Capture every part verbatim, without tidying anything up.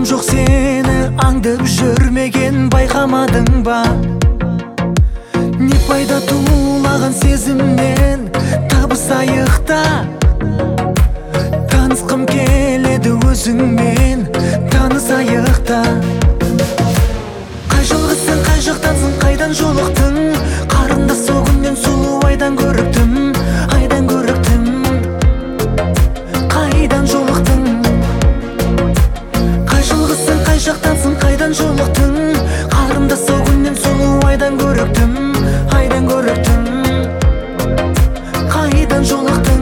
жаным жоқ сені аңдып жүрмеген байқамадың ба? Не пайда тулаған сезімнен табысайықта. Танысқым келеді өзіңмен, танысайықта. Қай жылғысың, қай жақтансың, қайдан жолықтың? Қарындас сол күннен сұлу айдан көріктім, айдан көріктім. Қайдан жолықтың? Қай жылғысың, қай жақтансың, қайдан жолықтың? Қарындас сол күннен сұлу айдан көріктім, айдан көріктім. Қайдан жолықтың?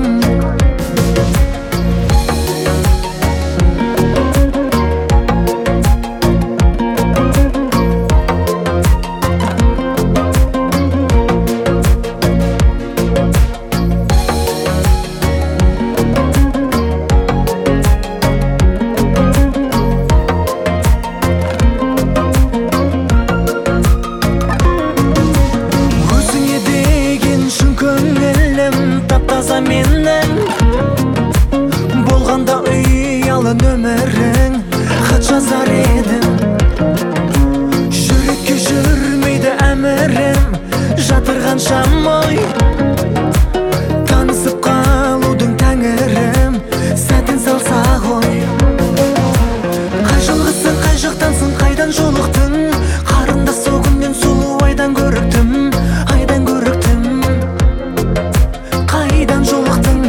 Тап-таза менің болғанда ұялы нөмірің, хат жазар едім. Жүрекке жүрмейді әмірім, жатырғанша ой. Танысып қалудың тәңірім, сәтін салса ғой. Қай жылғысың, қай жақтансың, қайдан жолықтың? Қарындас сол күннен сұлу айдан көріктім, айдан көріктім. Қайдан жолықтың?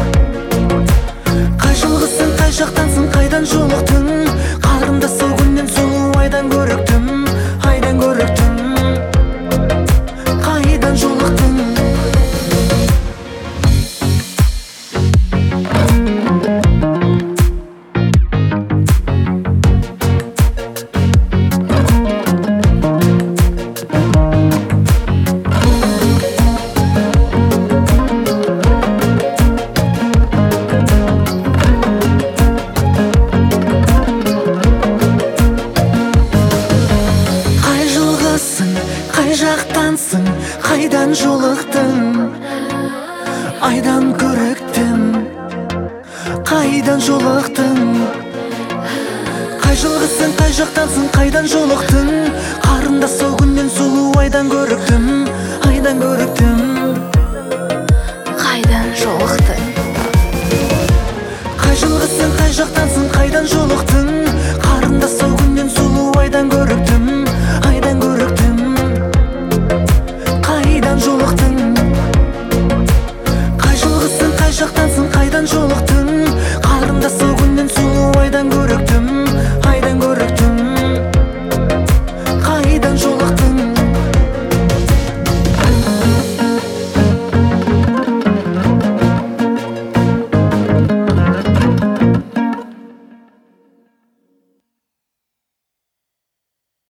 Қай жылғысың, қай жақтансың, қайдан жолықтың? Қарындас сол күннен сұлу айдан көріктім, айдан көріктім. Қайдан жолықтың? Қай жақтансың, қайдан жолықтың? Айдан көріктім, қайдан жолықтың? Қай жылғысың, қай жақтансың, қайдан жолықтың? Қарындас сол күннен сұлу айдан көріктім, айдан көріктім. Қайдан жолықтың?